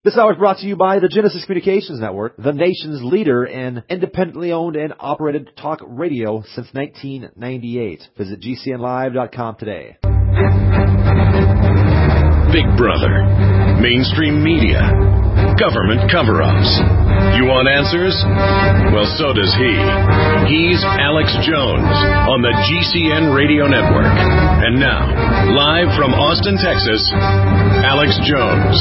This hour is brought to you by the Genesis Communications Network, the nation's leader in independently owned and operated talk radio since 1998. Visit GCNlive.com today. Big Brother, mainstream media, government cover-ups. You want answers? Well, so does he. He's Alex Jones on the GCN Radio Network. And now, live from Austin, Texas, Alex Jones.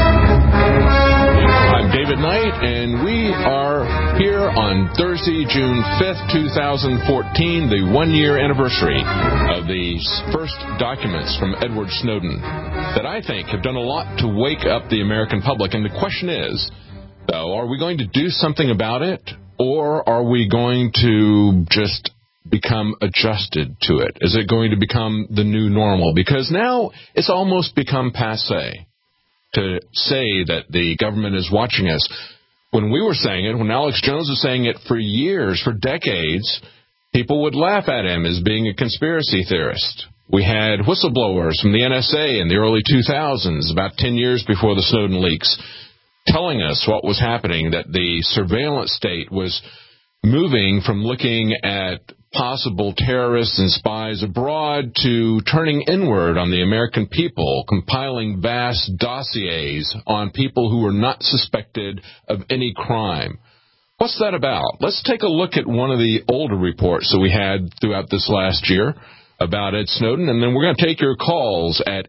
I'm David Knight, and we are here on Thursday, June 5th, 2014, the one-year anniversary of the first documents from Edward Snowden that I think have done a lot to wake up the American public. And the question is, though, are we going to do something about it, or are we going to just become adjusted to it? Is it going to become the new normal? Because now it's almost become passé to say that the government is watching us. When we were saying it, when Alex Jones was saying it for years, for decades, people would laugh at him as being a conspiracy theorist. We had whistleblowers from the NSA in the early 2000s, about 10 years before the Snowden leaks, telling us what was happening, that the surveillance state was moving from looking at possible terrorists and spies abroad to turning inward on the American people, compiling vast dossiers on people who were not suspected of any crime. What's that about? Let's take a look at one of the older reports that we had throughout this last year about Ed Snowden, and then we're going to take your calls at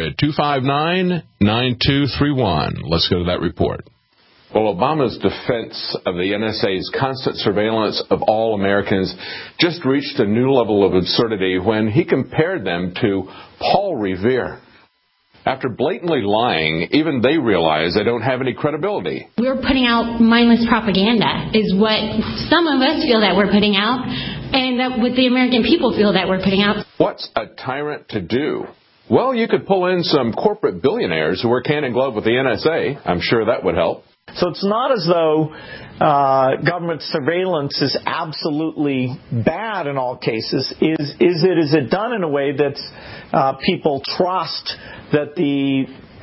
800-259-9231. Let's go to that report. Well, Obama's defense of the NSA's constant surveillance of all Americans just reached a new level of absurdity when he compared them to Paul Revere. After blatantly lying, even they realize they don't have any credibility. We're putting out mindless propaganda is what some of us feel that we're putting out, and that what the American people feel that we're putting out. What's a tyrant to do? Well, you could pull in some corporate billionaires who work hand in glove with the NSA. I'm sure that would help. So it's not as though government surveillance is absolutely bad in all cases. Is it done in a way that people trust that the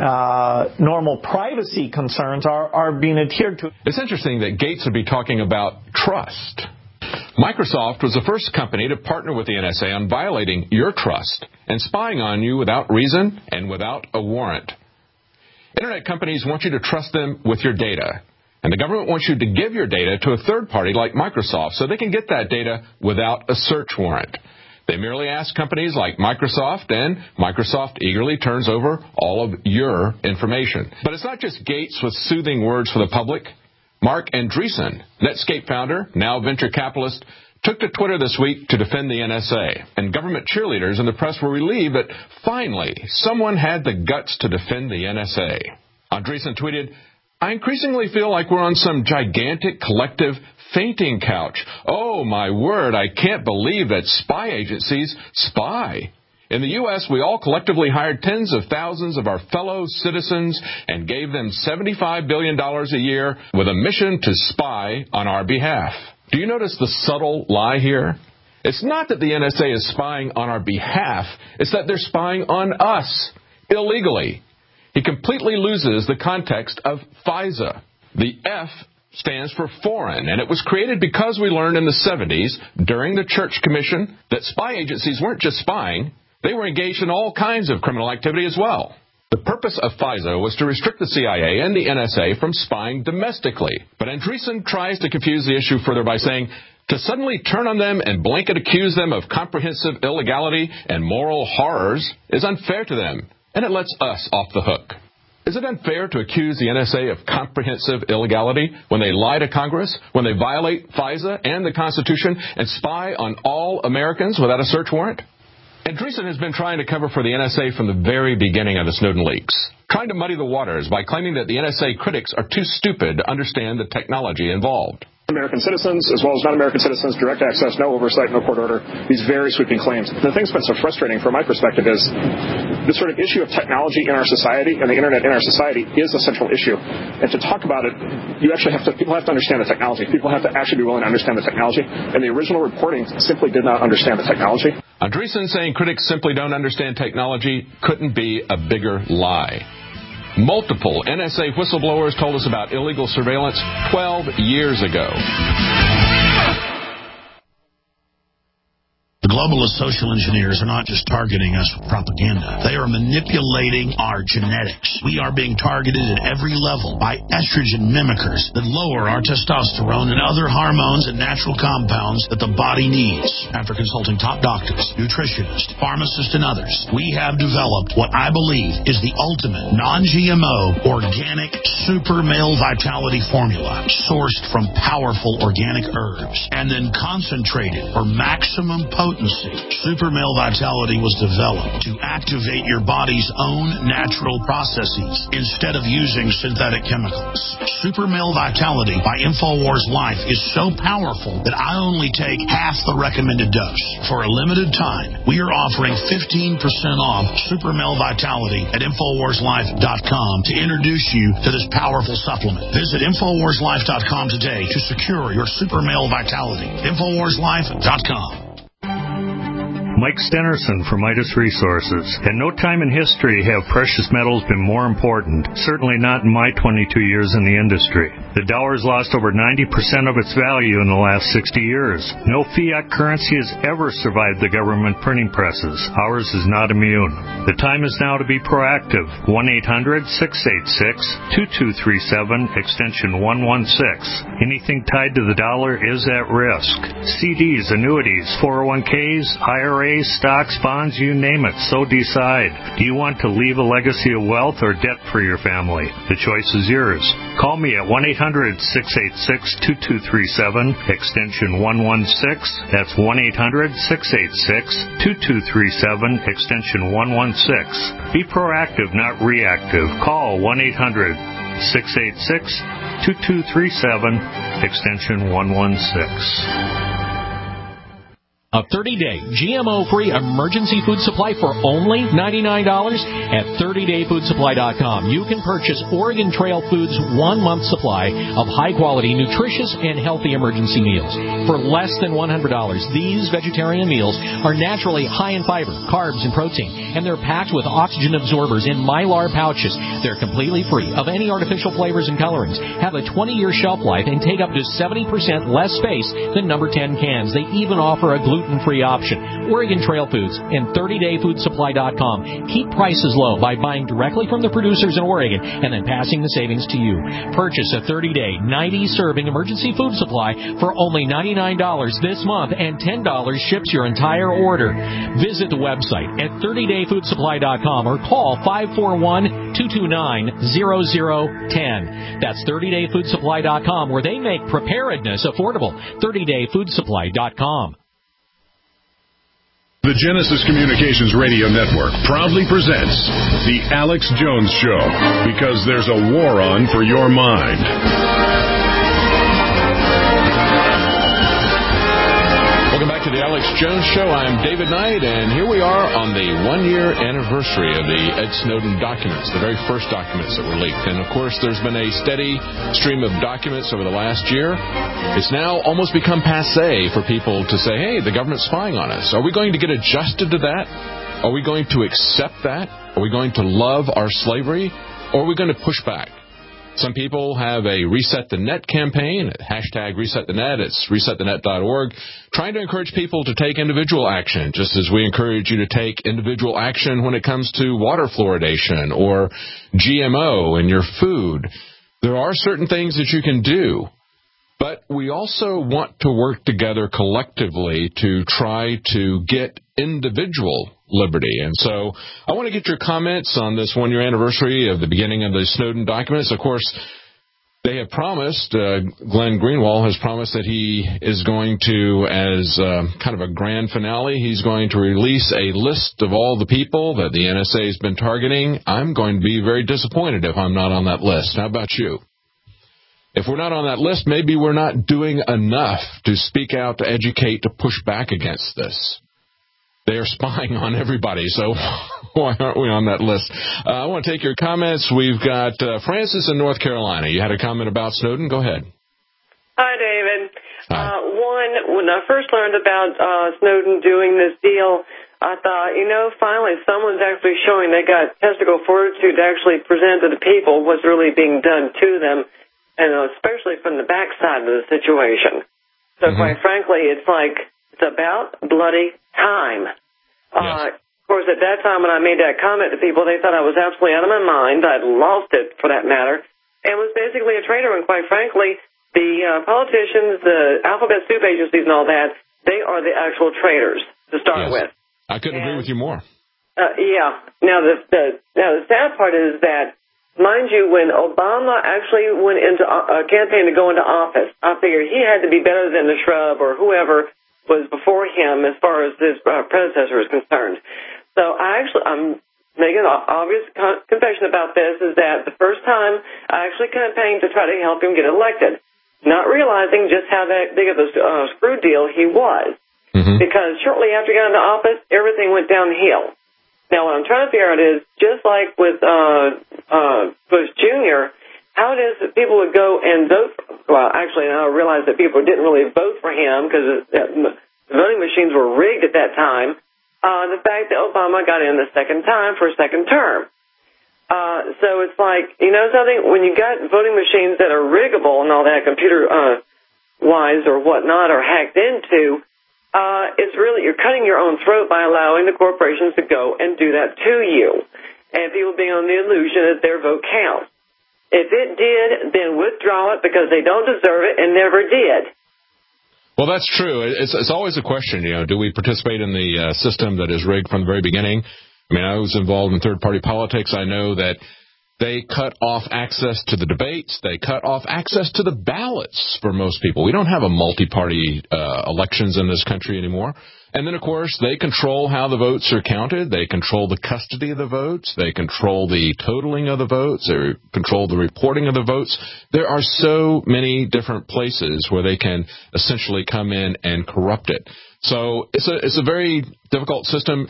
normal privacy concerns are being adhered to? It's interesting that Gates would be talking about trust. Microsoft was the first company to partner with the NSA on violating your trust and spying on you without reason and without a warrant. Internet companies want you to trust them with your data, and the government wants you to give your data to a third party like Microsoft so they can get that data without a search warrant. They merely ask companies like Microsoft, and Microsoft eagerly turns over all of your information. But it's not just Gates with soothing words for the public. Mark Andreessen, Netscape founder, now venture capitalist, took to Twitter this week to defend the NSA. And government cheerleaders in the press were relieved that finally someone had the guts to defend the NSA. Andreessen tweeted, "I increasingly feel like we're on some gigantic collective fainting couch. Oh, my word, I can't believe that spy agencies spy. In the U.S., we all collectively hired tens of thousands of our fellow citizens and gave them $75 billion a year with a mission to spy on our behalf." Do you notice the subtle lie here? It's not that the NSA is spying on our behalf. It's that they're spying on us illegally. He completely loses the context of FISA. The F stands for foreign, and it was created because we learned in the 70s during the Church Commission that spy agencies weren't just spying. They were engaged in all kinds of criminal activity as well. The purpose of FISA was to restrict the CIA and the NSA from spying domestically. But Andreessen tries to confuse the issue further by saying, to suddenly turn on them and blanket accuse them of comprehensive illegality and moral horrors is unfair to them, and it lets us off the hook. Is it unfair to accuse the NSA of comprehensive illegality when they lie to Congress, when they violate FISA and the Constitution, and spy on all Americans without a search warrant? Andreessen has been trying to cover for the NSA from the very beginning of the Snowden leaks, trying to muddy the waters by claiming that the NSA critics are too stupid to understand the technology involved. American citizens, as well as non-American citizens, direct access, no oversight, no court order, these very sweeping claims. The thing that's been so frustrating from my perspective is this sort of issue of technology in our society and the internet in our society is a central issue. And to talk about it, people have to understand the technology. People have to actually be willing to understand the technology. And the original reporting simply did not understand the technology. Andreessen saying critics simply don't understand technology couldn't be a bigger lie. Multiple NSA whistleblowers told us about illegal surveillance 12 years ago. The globalist social engineers are not just targeting us with propaganda. They are manipulating our genetics. We are being targeted at every level by estrogen mimickers that lower our testosterone and other hormones and natural compounds that the body needs. After consulting top doctors, nutritionists, pharmacists, and others, we have developed what I believe is the ultimate non-GMO organic super male vitality formula sourced from powerful organic herbs and then concentrated for maximum potency. Super Male Vitality was developed to activate your body's own natural processes instead of using synthetic chemicals. Super Male Vitality by InfoWars Life is so powerful that I only take half the recommended dose. For a limited time, we are offering 15% off Super Male Vitality at InfoWarsLife.com to introduce you to this powerful supplement. Visit InfoWarsLife.com today to secure your Super Male Vitality. InfoWarsLife.com. Mike Stenerson from Midas Resources. At no time in history have precious metals been more important, certainly not in my 22 years in the industry. The dollar has lost over 90% of its value in the last 60 years. No fiat currency has ever survived the government printing presses. Ours is not immune. The time is now to be proactive. 1-800-686-2237, extension 116. Anything tied to the dollar is at risk. CDs, annuities, 401ks, IRAs, stocks, bonds, you name it. So decide. Do you want to leave a legacy of wealth or debt for your family? The choice is yours. Call me at 1-800-686-2237, extension 116. That's 1-800-686-2237, extension 116. Be proactive, not reactive. Call 1-800-686-2237, extension 116. A 30-day GMO-free emergency food supply for only $99 at 30dayfoodsupply.com. You can purchase Oregon Trail Foods' 1-month supply of high-quality, nutritious, and healthy emergency meals. For less than $100, these vegetarian meals are naturally high in fiber, carbs, and protein, and they're packed with oxygen absorbers in Mylar pouches. They're completely free of any artificial flavors and colorings, have a 20-year shelf life, and take up to 70% less space than number 10 cans. They even offer a gluten-free option. Oregon Trail Foods and 30dayfoodsupply.com keep prices low by buying directly from the producers in Oregon and then passing the savings to you. Purchase a 30-day, 90-serving emergency food supply for only $99 this month, and $10 ships your entire order. Visit the website at 30dayfoodsupply.com or call 541-229-0010. That's 30dayfoodsupply.com, where they make preparedness affordable. 30dayfoodsupply.com. The Genesis Communications Radio Network proudly presents The Alex Jones Show, because there's a war on for your mind. Welcome back to The Alex Jones Show. I'm David Knight, and here we are on the 1-year anniversary of the Ed Snowden documents, the very first documents that were leaked. And, of course, there's been a steady stream of documents over the last year. It's now almost become passé for people to say, hey, the government's spying on us. Are we going to get adjusted to that? Are we going to accept that? Are we going to love our slavery? Or are we going to push back? Some people have a Reset the Net campaign, hashtag Reset the Net. It's resetthenet.org, trying to encourage people to take individual action, just as we encourage you to take individual action when it comes to water fluoridation or GMO in your food. There are certain things that you can do, but we also want to work together collectively to try to get individual liberty. And so I want to get your comments on this 1-year anniversary of the beginning of the Snowden documents. Of course, they have promised, Glenn Greenwald has promised that he is going to, as kind of a grand finale, he's going to release a list of all the people that the NSA has been targeting. I'm going to be very disappointed if I'm not on that list. How about you? If we're not on that list, maybe we're not doing enough to speak out, to educate, to push back against this. They are spying on everybody, so why aren't we on that list? I want to take your comments. We've got Francis in North Carolina. You had a comment about Snowden. Go ahead. Hi, David. Hi. When I first learned about Snowden doing this deal, I thought, finally someone's actually showing they got testicle fortitude to actually present to the people what's really being done to them, and especially from the backside of the situation. So quite frankly, it's like, it's about bloody time. Yes. Of course, at that time when I made that comment to people, they thought I was absolutely out of my mind. I'd lost it, for that matter, and was basically a traitor. And quite frankly, the politicians, the alphabet soup agencies and all that, they are the actual traitors to start with. I couldn't agree with you more. Yeah. Now the sad part is that, mind you, when Obama actually went into a campaign to go into office, I figured he had to be better than the shrub or whoever was before him as far as his predecessor is concerned. So I'm making an obvious confession about this, is that the first time I actually campaigned to try to help him get elected, not realizing just how big of a screw deal he was. Because shortly after he got into office, everything went downhill. Now, what I'm trying to figure out is, just like with Bush Jr., how it is that people would go and vote. Well, actually, now I realize that people didn't really vote for him because the voting machines were rigged at that time. The fact that Obama got in the second time for a second term. So it's like, something, when you got voting machines that are riggable and all that, computer-wise or whatnot, or hacked into, it's really, you're cutting your own throat by allowing the corporations to go and do that to you, and people being on the illusion that their vote counts. If it did, then withdraw it, because they don't deserve it and never did. Well, that's true. It's always a question, do we participate in the system that is rigged from the very beginning? I mean, I was involved in third-party politics. I know that they cut off access to the debates. They cut off access to the ballots for most people. We don't have a multi-party elections in this country anymore. And then, of course, they control how the votes are counted. They control the custody of the votes. They control the totaling of the votes. They control the reporting of the votes. There are so many different places where they can essentially come in and corrupt it. So it's a very difficult system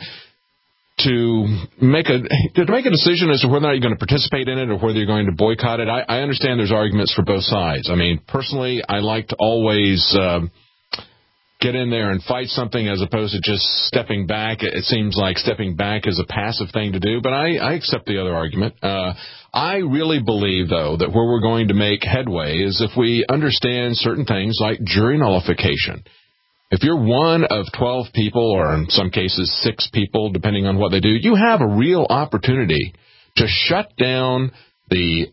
to make a decision as to whether or not you're going to participate in it or whether you're going to boycott it. I understand there's arguments for both sides. I mean, personally, I like to always get in there and fight something as opposed to just stepping back. It seems like stepping back is a passive thing to do, but I accept the other argument. I really believe, though, that where we're going to make headway is if we understand certain things like jury nullification. If you're one of 12 people, or in some cases 6 people, depending on what they do, you have a real opportunity to shut down a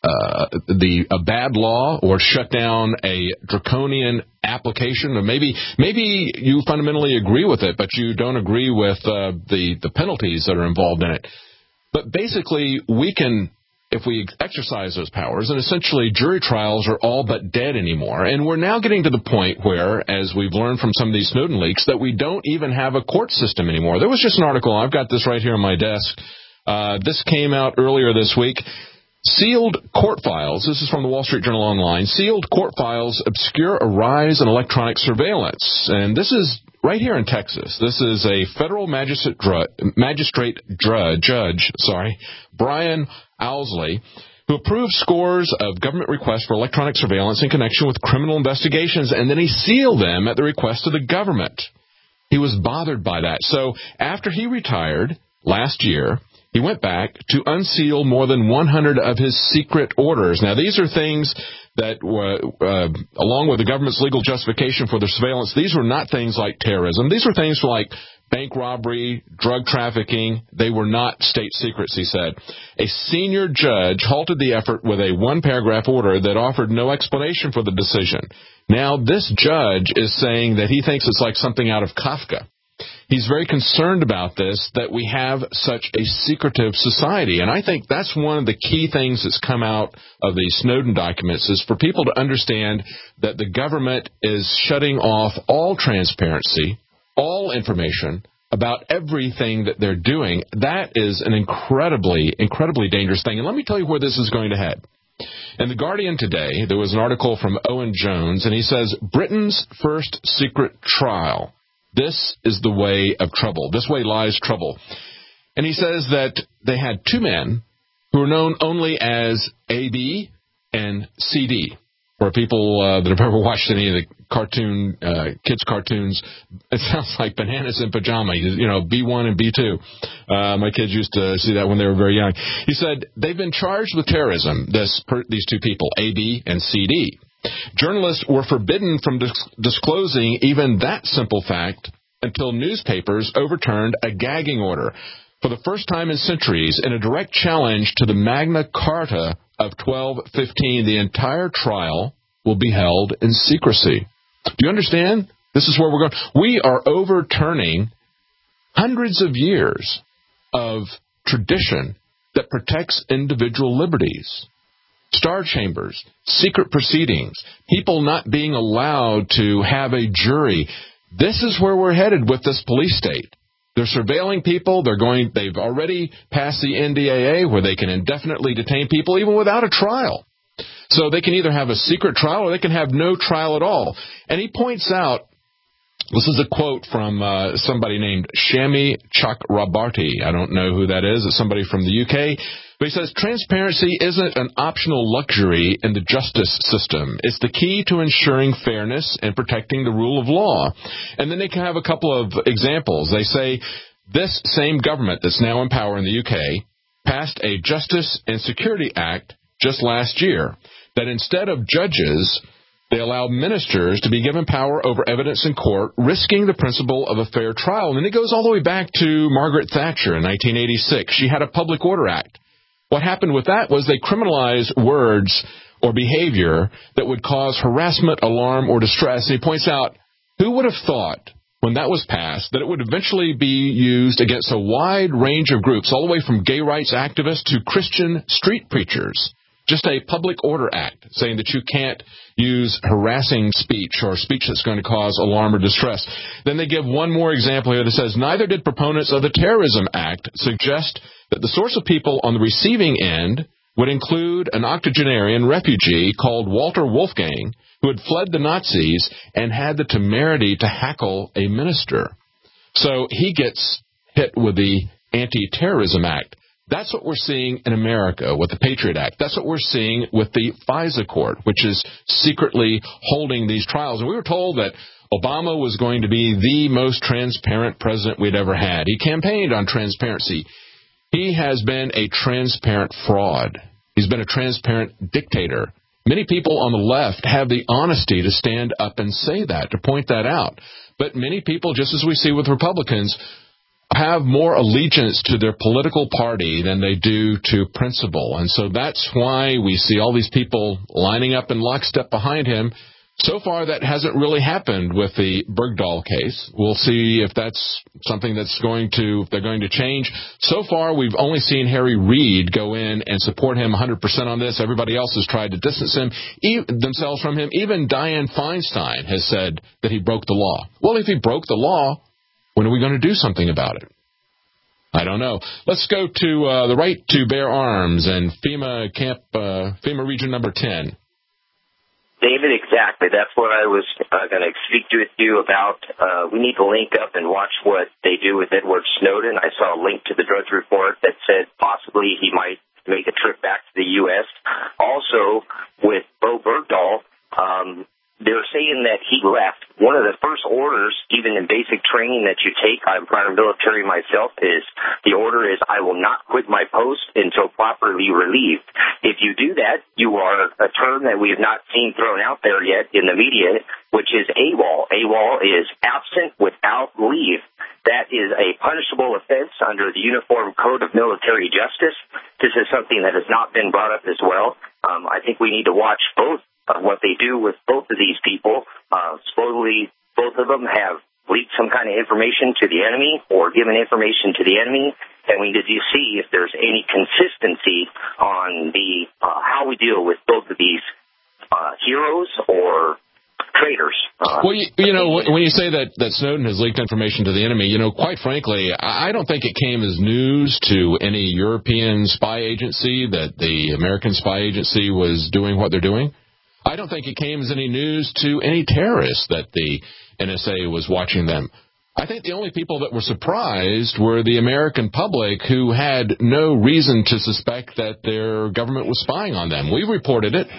bad law or shut down a draconian application. Or maybe you fundamentally agree with it, but you don't agree with the penalties that are involved in it. But basically, we can, if we exercise those powers, and essentially jury trials are all but dead anymore. And we're now getting to the point where, as we've learned from some of these Snowden leaks, that we don't even have a court system anymore. There was just an article, I've got this right here on my desk. This came out earlier this week. Sealed court files, this is from the Wall Street Journal Online, sealed court files obscure a rise in electronic surveillance. And this is right here in Texas. This is a federal magistrate judge, Brian Owsley, who approved scores of government requests for electronic surveillance in connection with criminal investigations, and then he sealed them at the request of the government. He was bothered by that. So after he retired last year, he went back to unseal more than 100 of his secret orders. Now, these are things that were, along with the government's legal justification for the surveillance, these were not things like terrorism. These were things like bank robbery, drug trafficking. They were not state secrets, he said. A senior judge halted the effort with a one-paragraph order that offered no explanation for the decision. Now, this judge is saying that he thinks it's like something out of Kafka. He's very concerned about this, that we have such a secretive society. And I think that's one of the key things that's come out of the Snowden documents, is for people to understand that the government is shutting off all transparency, all information about everything that they're doing. That is an incredibly, incredibly dangerous thing. And let me tell you where this is going to head. In The Guardian today, there was an article from Owen Jones, and he says, Britain's first secret trial. This is the way of trouble. This way lies trouble. And he says that they had 2 men who were known only as AB and CD. For people that have ever watched any of the kids' cartoons, it sounds like Bananas in Pajama, B1 and B2. My kids used to see that when they were very young. He said, they've been charged with terrorism, these two people, AB and CD. Journalists were forbidden from disclosing even that simple fact until newspapers overturned a gagging order. For the first time in centuries, in a direct challenge to the Magna Carta of 1215, the entire trial will be held in secrecy. Do you understand? This is where we're going. We are overturning hundreds of years of tradition that protects individual liberties. Star chambers, secret proceedings, people not being allowed to have a jury. This is where we're headed with this police state. They're surveilling people. They've already passed the NDAA where they can indefinitely detain people even without a trial. So they can either have a secret trial or they can have no trial at all. And he points out, this is a quote from somebody named Shami Chakrabarti. I don't know who that is. It's somebody from the UK. But he says, transparency isn't an optional luxury in the justice system. It's the key to ensuring fairness and protecting the rule of law. And then they can have a couple of examples. They say, this same government that's now in power in the UK passed a Justice and Security Act just last year that instead of judges, they allow ministers to be given power over evidence in court, risking the principle of a fair trial. And then it goes all the way back to Margaret Thatcher in 1986. She had a Public Order Act. What happened with that was they criminalized words or behavior that would cause harassment, alarm, or distress. And he points out, who would have thought when that was passed that it would eventually be used against a wide range of groups, all the way from gay rights activists to Christian street preachers? Just a Public Order Act saying that you can't use harassing speech or speech that's going to cause alarm or distress. Then they give one more example here that says, neither did proponents of the Terrorism Act suggest that the source of people on the receiving end would include an octogenarian refugee called Walter Wolfgang, who had fled the Nazis and had the temerity to hackle a minister. So he gets hit with the Anti-Terrorism Act. That's what we're seeing in America with the Patriot Act. That's what we're seeing with the FISA court, which is secretly holding these trials. And we were told that Obama was going to be the most transparent president we'd ever had. He campaigned on transparency. He has been a transparent fraud. He's been a transparent dictator. Many people on the left have the honesty to stand up and say that, to point that out. But many people, just as we see with Republicans, have more allegiance to their political party than they do to principle. And so that's why we see all these people lining up in lockstep behind him. So far, that hasn't really happened with the Bergdahl case. We'll see if that's something that's if they're going to change. So far, we've only seen Harry Reid go in and support him 100% on this. Everybody else has tried to distance themselves from him. Even Dianne Feinstein has said that he broke the law. Well, if he broke the law, when are we going to do something about it? I don't know. Let's go to the right to bear arms and FEMA Region Number 10. David, exactly. That's what I was going to speak to you about. We need to link up and watch what they do with Edward Snowden. I saw a link to the Drudge Report that said possibly he might make a trip back to the U.S. Also, with Bo Bergdahl, they're saying that he left. One of the first orders, even in basic training that you take, I'm prior military myself, is the order is, I will not quit my post until properly relieved. If you do that, you are a term that we have not seen thrown out there yet in the media, which is AWOL. AWOL is absent without leave. That is a punishable offense under the Uniform Code of Military Justice. This is something that has not been brought up as well. I think we need to watch both what they do with both of these people. Supposedly, both of them have leaked some kind of information to the enemy or given information to the enemy, and we need to see if there's any consistency on the how we deal with both of these heroes or traitors. Well, when you say that Snowden has leaked information to the enemy, quite frankly, I don't think it came as news to any European spy agency that the American spy agency was doing what they're doing. I don't think it came as any news to any terrorists that the NSA was watching them. I think the only people that were surprised were the American public who had no reason to suspect that their government was spying on them. We reported it.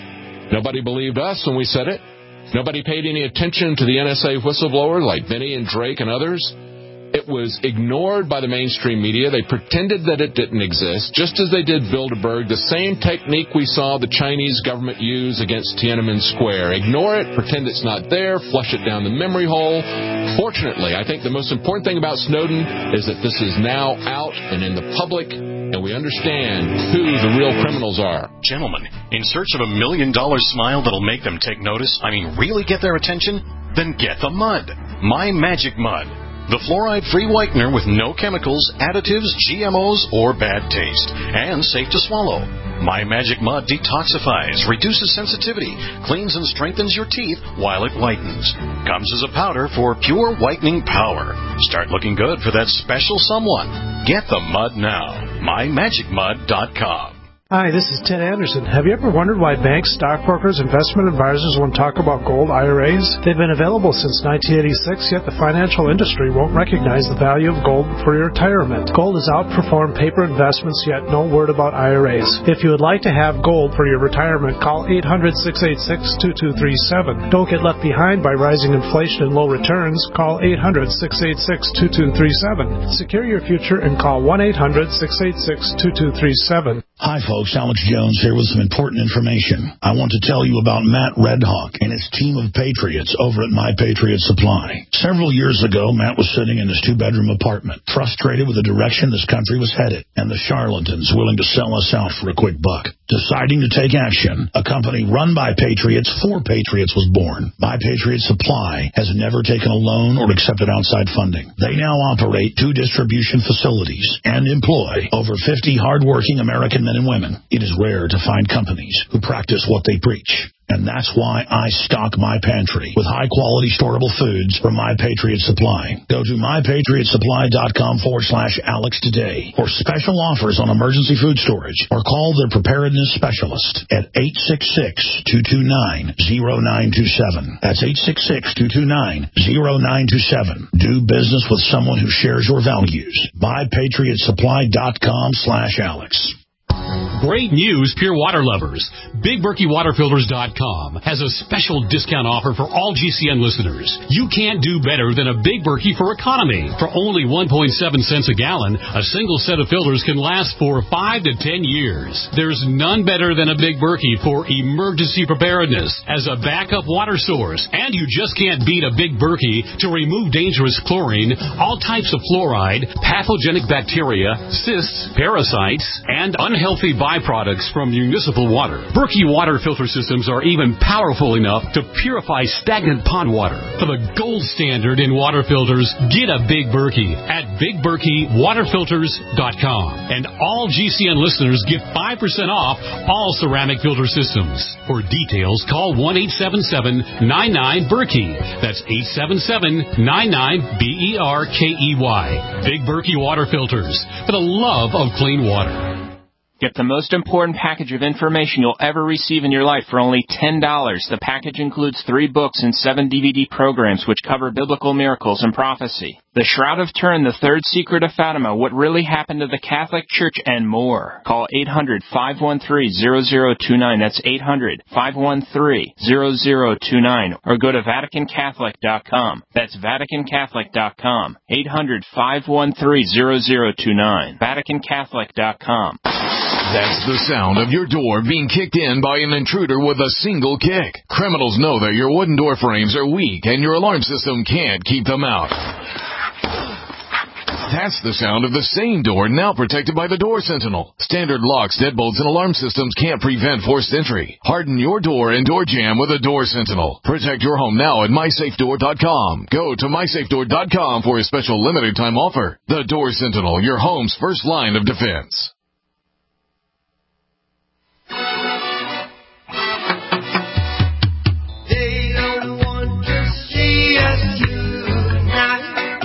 Nobody believed us when we said it. Nobody paid any attention to the NSA whistleblowers like Benny and Drake and others. It was ignored by the mainstream media. They pretended that it didn't exist, just as they did Bilderberg, the same technique we saw the Chinese government use against Tiananmen Square. Ignore it, pretend it's not there, flush it down the memory hole. Fortunately, I think the most important thing about Snowden is that this is now out and in the public, and we understand who the real criminals are. Gentlemen, in search of $1 million smile that'll make them take notice, really get their attention? Then get the mud. My Magic Mud. The fluoride-free whitener with no chemicals, additives, GMOs, or bad taste. And safe to swallow. My Magic Mud detoxifies, reduces sensitivity, cleans and strengthens your teeth while it whitens. Comes as a powder for pure whitening power. Start looking good for that special someone. Get the mud now. MyMagicMud.com. Hi, this is Ted Anderson. Have you ever wondered why banks, stockbrokers, investment advisors won't talk about gold IRAs? They've been available since 1986, yet the financial industry won't recognize the value of gold for your retirement. Gold has outperformed paper investments, yet no word about IRAs. If you would like to have gold for your retirement, call 800-686-2237. Don't get left behind by rising inflation and low returns. Call 800-686-2237. Secure your future and call 1-800-686-2237. Hi, folks. Alex Jones here with some important information. I want to tell you about Matt Redhawk and his team of patriots over at My Patriot Supply. Several years ago, Matt was sitting in his 2-bedroom apartment, frustrated with the direction this country was headed and the charlatans willing to sell us out for a quick buck. Deciding to take action, a company run by patriots for patriots was born. My Patriot Supply has never taken a loan or accepted outside funding. They now operate 2 distribution facilities and employ over 50 hardworking American men and women. It is rare to find companies who practice what they preach. And that's why I stock my pantry with high-quality storable foods from My Patriot Supply. Go to mypatriotsupply.com/Alex today for special offers on emergency food storage or call their preparedness specialist at 866-229-0927. That's 866-229-0927. Do business with someone who shares your values. mypatriotsupply.com/Alex. Great news, pure water lovers. BigBerkeyWaterFilters.com has a special discount offer for all GCN listeners. You can't do better than a Big Berkey for economy. For only 1.7 cents a gallon, a single set of filters can last for 5 to 10 years. There's none better than a Big Berkey for emergency preparedness as a backup water source. And you just can't beat a Big Berkey to remove dangerous chlorine, all types of fluoride, pathogenic bacteria, cysts, parasites, and unhealthy byproducts from municipal water. Berkey water filter systems are even powerful enough to purify stagnant pond water. For the gold standard in water filters, get a Big Berkey at BigBerkeyWaterFilters.com. And all GCN listeners get 5% off all ceramic filter systems. For details, call 1-877-99-BERKEY. That's 877-99-BERKEY. Big Berkey Water Filters, for the love of clean water. Get the most important package of information you'll ever receive in your life for only $10. The package includes 3 books and 7 DVD programs which cover biblical miracles and prophecy. The Shroud of Turin, The Third Secret of Fatima, What Really Happened to the Catholic Church, and more. Call 800-513-0029. That's 800-513-0029. Or go to VaticanCatholic.com. That's VaticanCatholic.com. 800-513-0029. VaticanCatholic.com. That's the sound of your door being kicked in by an intruder with a single kick. Criminals know that your wooden door frames are weak and your alarm system can't keep them out. That's the sound of the same door now protected by the Door Sentinel. Standard locks, deadbolts, and alarm systems can't prevent forced entry. Harden your door and door jamb with a Door Sentinel. Protect your home now at MySafeDoor.com. Go to MySafeDoor.com for a special limited time offer. The Door Sentinel, your home's first line of defense. They don't want to see us tonight.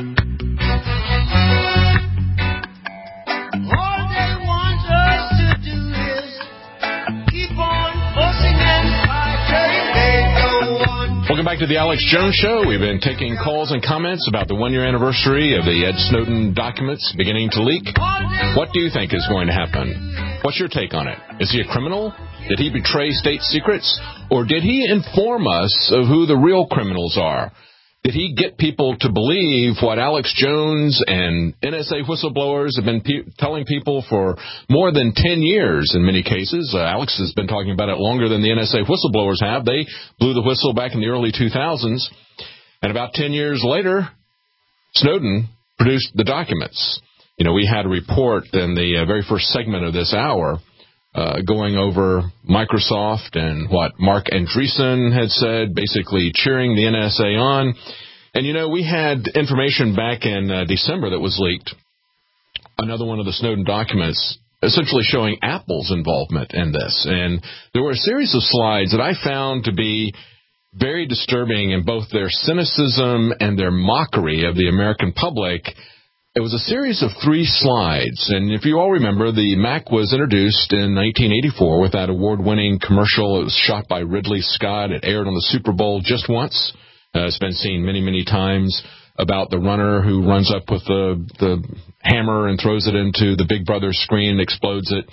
All they want us to do is keep on fussing and fighting. They don't want. Welcome back to the Alex Jones Show. We've been taking calls and comments about the 1-year anniversary of the Ed Snowden documents beginning to leak. What do you think is going to happen? What's your take on it? Is he a criminal? Did he betray state secrets? Or did he inform us of who the real criminals are? Did he get people to believe what Alex Jones and NSA whistleblowers have been telling people for more than 10 years in many cases? Alex has been talking about it longer than the NSA whistleblowers have. They blew the whistle back in the early 2000s. And about 10 years later, Snowden produced the documents. You know, we had a report in the very first segment of this hour going over Microsoft and what Mark Andreessen had said, basically cheering the NSA on. And, you know, we had information back in December that was leaked, another one of the Snowden documents, essentially showing Apple's involvement in this. And there were a series of slides that I found to be very disturbing in both their cynicism and their mockery of the American public. It was a series of 3 slides, and if you all remember, the Mac was introduced in 1984 with that award-winning commercial. It was shot by Ridley Scott. It aired on the Super Bowl just once. It's been seen many, many times, about the runner who runs up with the hammer and throws it into the Big Brother screen and explodes it.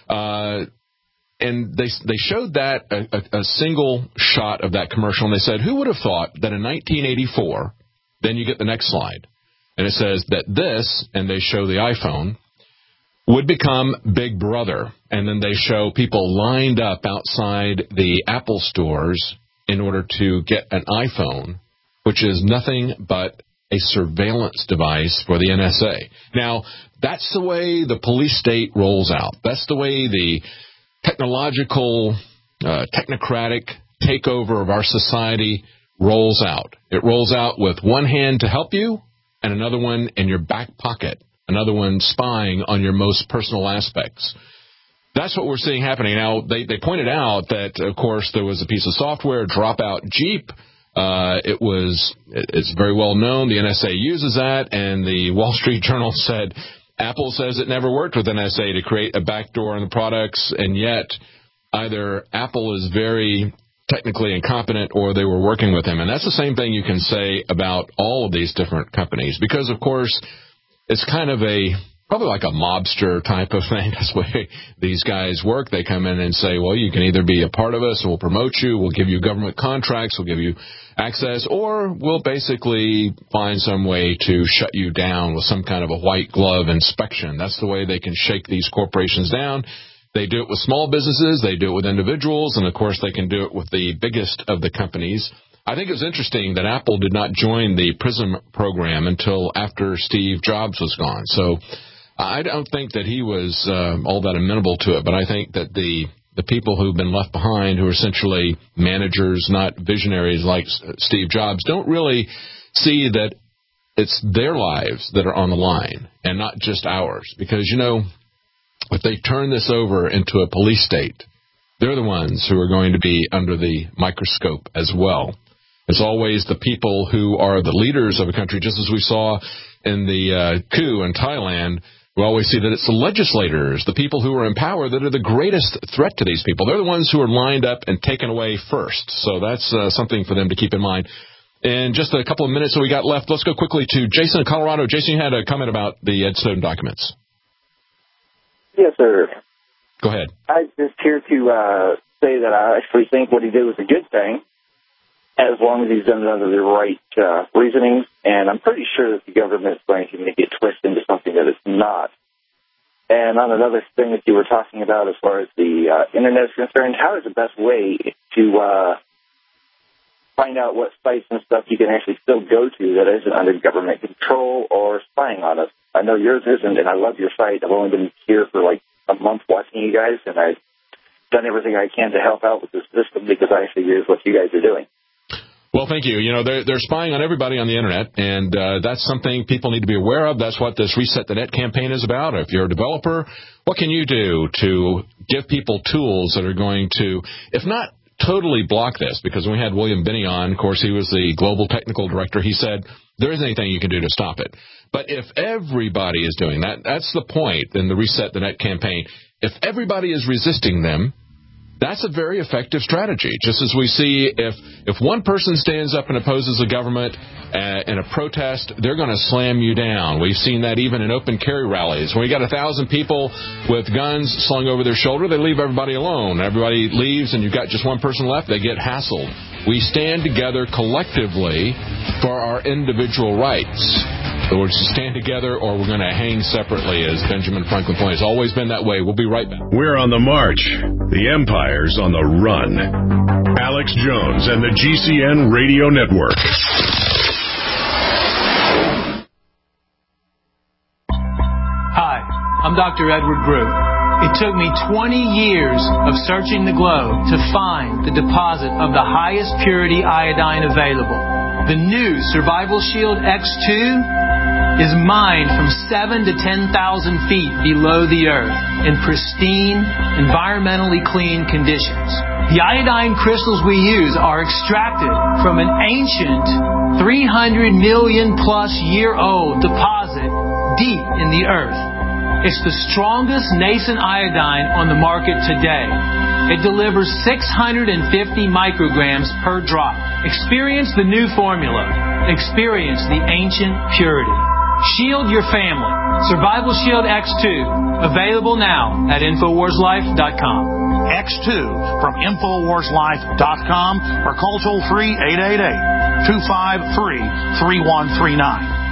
And they showed that, a single shot of that commercial, and they said, who would have thought that in 1984, then you get the next slide, and it says that this, and they show the iPhone, would become Big Brother. And then they show people lined up outside the Apple stores in order to get an iPhone, which is nothing but a surveillance device for the NSA. Now, that's the way the police state rolls out. That's the way the technological, technocratic takeover of our society rolls out. It rolls out with one hand to help you, and another one in your back pocket, another one spying on your most personal aspects. That's what we're seeing happening. Now, they pointed out that, of course, there was a piece of software, Dropout Jeep. It's very well known. The NSA uses that, and the Wall Street Journal said Apple says it never worked with NSA to create a backdoor in the products, and yet either Apple is very technically incompetent or they were working with him. And that's the same thing you can say about all of these different companies because, of course, it's kind of probably like a mobster type of thing. That's the way these guys work. They come in and say, well, you can either be a part of us, we'll promote you, we'll give you government contracts, we'll give you access, or we'll basically find some way to shut you down with some kind of a white glove inspection. That's the way they can shake these corporations down. They do it with small businesses, they do it with individuals, and, of course, they can do it with the biggest of the companies. I think it was interesting that Apple did not join the PRISM program until after Steve Jobs was gone. So I don't think that he was all that amenable to it, but I think that the people who've been left behind, who are essentially managers, not visionaries like Steve Jobs, don't really see that it's their lives that are on the line and not just ours. Because, you know, if they turn this over into a police state, they're the ones who are going to be under the microscope as well. It's always the people who are the leaders of a country, just as we saw in the coup in Thailand. We always see that it's the legislators, the people who are in power, that are the greatest threat to these people. They're the ones who are lined up and taken away first. So that's something for them to keep in mind. In just a couple of minutes that we got left, let's go quickly to Jason in Colorado. Jason, you had a comment about the Ed Snowden documents. Yes, sir. Go ahead. I'm just here to say that I actually think what he did was a good thing, as long as he's done it under the right reasonings. And I'm pretty sure that the government is going to make it twist into something that it's not. And on another thing that you were talking about as far as the Internet is concerned, how is the best way to find out what sites and stuff you can actually still go to that isn't under government control or spying on us? I know yours isn't, and I love your site. I've only been here for like a month watching you guys, and I've done everything I can to help out with this system because I figure it's what you guys are doing. Well, thank you. You know, they're spying on everybody on the Internet, and that's something people need to be aware of. That's what this Reset the Net campaign is about. If you're a developer, what can you do to give people tools that are going to, if not totally block this? Because when we had William Binney on, of course, he was the global technical director. He said there isn't anything you can do to stop it. But if everybody is doing that, that's the point in the Reset the Net campaign. If everybody is resisting them, That's a very effective strategy. Just as we see if one person stands up and opposes the government in a protest, they're going to slam you down. We've seen that even in open carry rallies. When you got 1,000 people with guns slung over their shoulder, they leave everybody alone. Everybody leaves and you've got just one person left, they get hassled. We stand together collectively for our individual rights. We're to stand together or we're going to hang separately, as Benjamin Franklin pointed. It's always been that way. We'll be right back. We're on the march. The empire's on the run. Alex Jones and the GCN Radio Network. Hi, I'm Dr. Edward Groot. It took me 20 years of searching the globe to find the deposit of the highest purity iodine available. The new Survival Shield X2 is mined from 7,000 to 10,000 feet below the earth in pristine, environmentally clean conditions. The iodine crystals we use are extracted from an ancient 300 million plus year old deposit deep in the earth. It's the strongest nascent iodine on the market today. It delivers 650 micrograms per drop. Experience the new formula. Experience the ancient purity. Shield your family. Survival Shield X2. Available now at InfoWarsLife.com. X2 from InfoWarsLife.com or call toll-free 888-253-3139.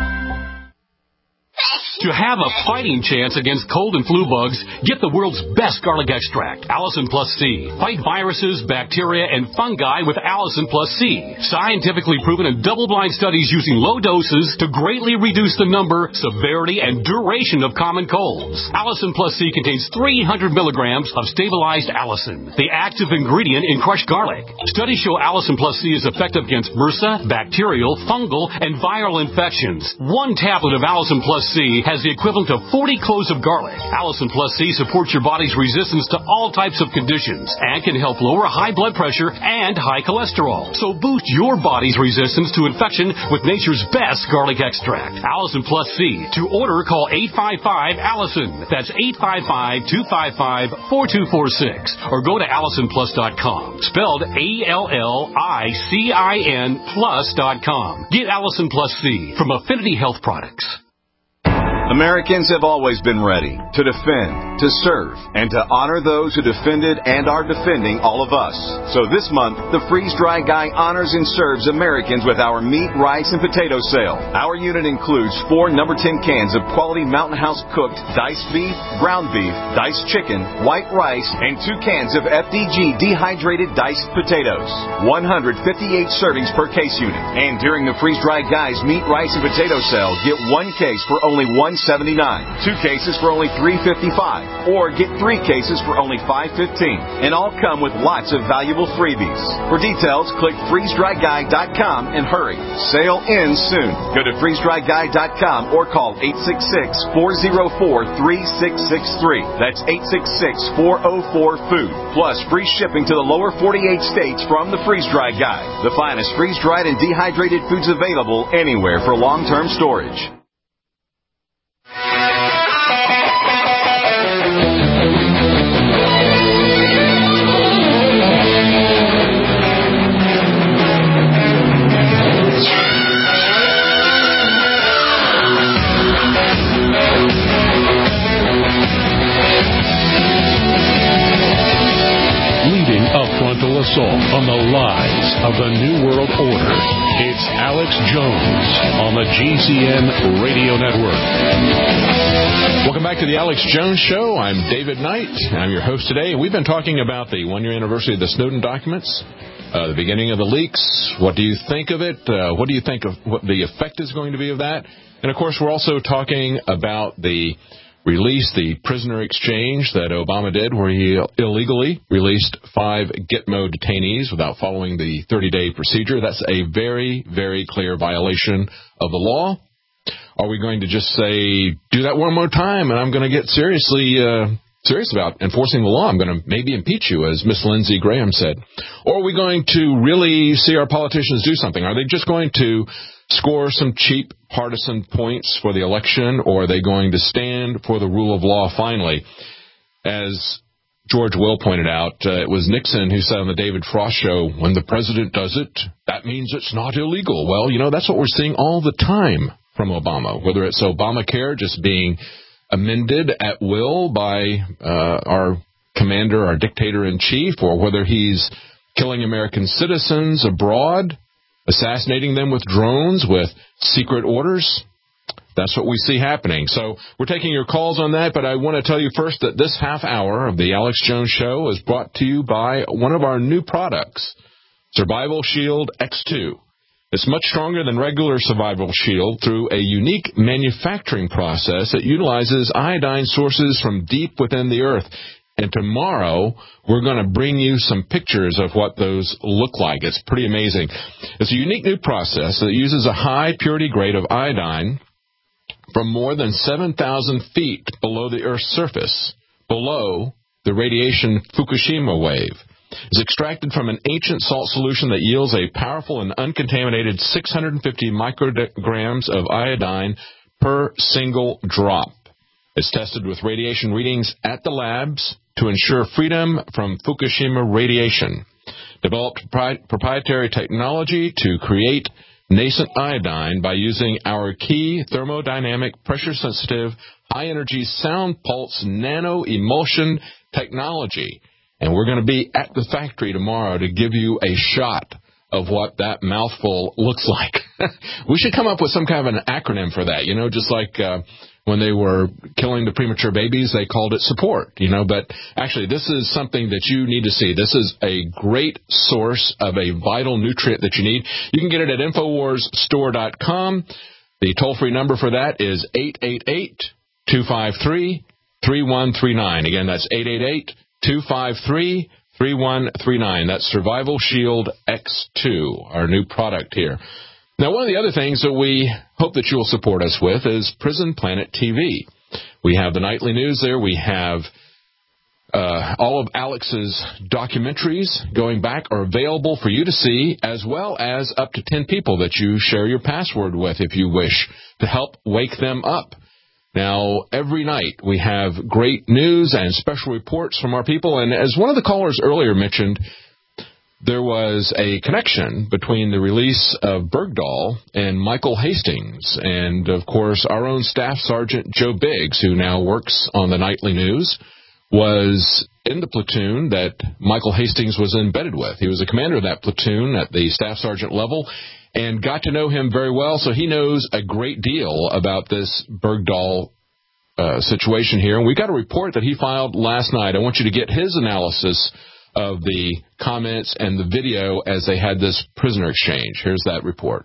To have a fighting chance against cold and flu bugs, get the world's best garlic extract, Allison Plus C. Fight viruses, bacteria, and fungi with Allison Plus C. Scientifically proven in double-blind studies using low doses to greatly reduce the number, severity, and duration of common colds. Allison Plus C contains 300 milligrams of stabilized allicin, the active ingredient in crushed garlic. Studies show Allison Plus C is effective against MRSA, bacterial, fungal, and viral infections. One tablet of Allison Plus C has the equivalent of 40 cloves of garlic. Allison Plus C supports your body's resistance to all types of conditions and can help lower high blood pressure and high cholesterol. So boost your body's resistance to infection with nature's best garlic extract, Allison Plus C. To order, call 855-ALLISON. That's 855-255-4246. Or go to AllisonPlus.com. Spelled ALLICIN plus.com. Get Allison Plus C from Affinity Health Products. Americans have always been ready to defend, to serve, and to honor those who defended and are defending all of us. So this month, the Freeze Dry Guy honors and serves Americans with our meat, rice, and potato sale. Our unit includes 4 number 10 cans of quality Mountain House cooked diced beef, ground beef, diced chicken, white rice, and 2 cans of FDG dehydrated diced potatoes. 158 servings per case unit. And during the Freeze Dry Guy's meat, rice, and potato sale, get 1 case for only $1.79, 2 cases for only $3.55, or get 3 cases for only $5.15. And all come with lots of valuable freebies. For details, click freezedryguy.com and hurry. Sale ends soon. Go to freezedryguy.com or call 866-404-3663. That's 866-404-FOOD. Plus free shipping to the lower 48 states from the Freeze Dry Guy. The finest freeze-dried and dehydrated foods available anywhere for long-term storage. Leading a frontal assault on the lies of the New World Order. It's Alex Jones on the GCN Radio Network. Welcome back to the Alex Jones Show. I'm David Knight. I'm your host today. We've been talking about the 1-year anniversary of the Snowden documents, the beginning of the leaks. What do you think of it? What do you think of what the effect is going to be of that? And, of course, we're also talking about the release, the prisoner exchange that Obama did, where he illegally released 5 Gitmo detainees without following the 30-day procedure. That's a very, very clear violation of the law. Are we going to just say, do that one more time, and I'm going to get serious about enforcing the law? I'm going to maybe impeach you, as Miss Lindsey Graham said. Or are we going to really see our politicians do something? Are they just going to score some cheap partisan points for the election, or are they going to stand for the rule of law finally? As George Will pointed out, it was Nixon who said on the David Frost show, when the president does it, that means it's not illegal. Well, that's what we're seeing all the time from Obama, whether it's Obamacare just being amended at will by our commander, our dictator-in-chief, or whether he's killing American citizens abroad, assassinating them with drones, with secret orders. That's what we see happening. So we're taking your calls on that, but I want to tell you first that this half hour of the Alex Jones Show is brought to you by one of our new products, Survival Shield X2. It's much stronger than regular Survival Shield through a unique manufacturing process that utilizes iodine sources from deep within the earth. And tomorrow, we're going to bring you some pictures of what those look like. It's pretty amazing. It's a unique new process that uses a high purity grade of iodine from more than 7,000 feet below the Earth's surface, below the radiation Fukushima wave. It's extracted from an ancient salt solution that yields a powerful and uncontaminated 650 micrograms of iodine per single drop. It's tested with radiation readings at the labs to ensure freedom from Fukushima radiation. Developed proprietary technology to create nascent iodine by using our key thermodynamic, pressure-sensitive, high-energy sound pulse nano-emulsion technology. And we're going to be at the factory tomorrow to give you a shot of what that mouthful looks like. We should come up with some kind of an acronym for that, just like when they were killing the premature babies, they called it support, But actually, this is something that you need to see. This is a great source of a vital nutrient that you need. You can get it at InfoWarsStore.com. The toll-free number for that is 888-253-3139. Again, that's 888-253-3139. That's Survival Shield X2, our new product here. Now, one of the other things that we hope that you will support us with is Prison Planet TV. We have the nightly news there. We have all of Alex's documentaries going back are available for you to see, as well as up to 10 people that you share your password with if you wish to help wake them up. Now, every night we have great news and special reports from our people. And as one of the callers earlier mentioned, there was a connection between the release of Bergdahl and Michael Hastings. And, of course, our own Staff Sergeant Joe Biggs, who now works on the nightly news, was in the platoon that Michael Hastings was embedded with. He was a commander of that platoon at the Staff Sergeant level and got to know him very well, so he knows a great deal about this Bergdahl situation here. And we got a report that he filed last night. I want you to get his analysis of the comments and the video as they had this prisoner exchange. Here's that report.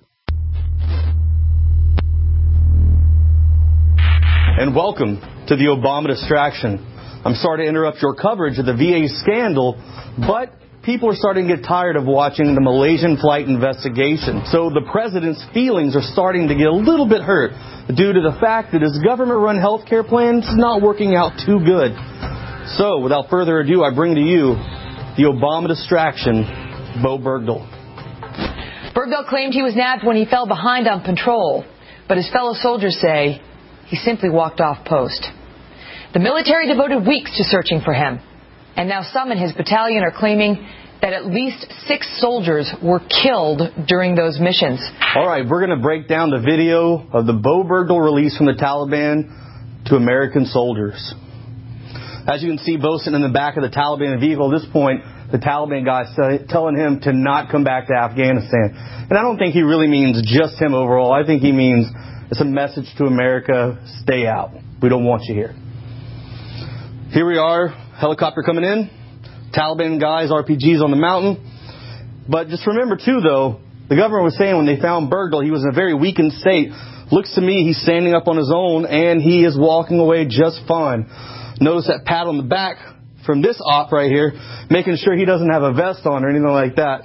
And welcome to the Obama distraction. I'm sorry to interrupt your coverage of the VA scandal, but people are starting to get tired of watching the Malaysian flight investigation. So the president's feelings are starting to get a little bit hurt due to the fact that his government-run health care plan is not working out too good. So without further ado, I bring to you the Obama distraction, Bo Bergdahl. Bergdahl claimed he was nabbed when he fell behind on patrol, but his fellow soldiers say he simply walked off post. The military devoted weeks to searching for him, and now some in his battalion are claiming that at least 6 soldiers were killed during those missions. All right, we're going to break down the video of the Bo Bergdahl release from the Taliban to American soldiers. As you can see, Bo sitting in the back of the Taliban vehicle. At this point, the Taliban guy's telling him to not come back to Afghanistan. And I don't think he really means just him overall. I think he means it's a message to America, stay out. We don't want you here. Here we are, helicopter coming in, Taliban guys, RPGs on the mountain. But just remember, too, though, the government was saying when they found Bergdahl, he was in a very weakened state. Looks to me he's standing up on his own, and he is walking away just fine. Notice that pat on the back from this op right here, making sure he doesn't have a vest on or anything like that.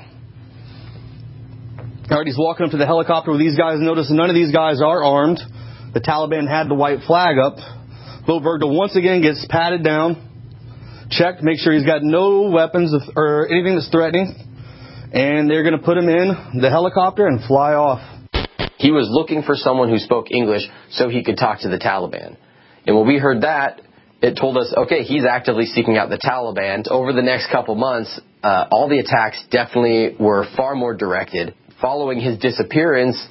All right, he's walking up to the helicopter with these guys. Notice none of these guys are armed. The Taliban had the white flag up. Bo Bergdahl once again gets patted down, checked, make sure he's got no weapons or anything that's threatening, and they're going to put him in the helicopter and fly off. He was looking for someone who spoke English so he could talk to the Taliban. And when we heard that, it told us, okay, he's actively seeking out the Taliban. Over the next couple months, all the attacks definitely were far more directed. Following his disappearance,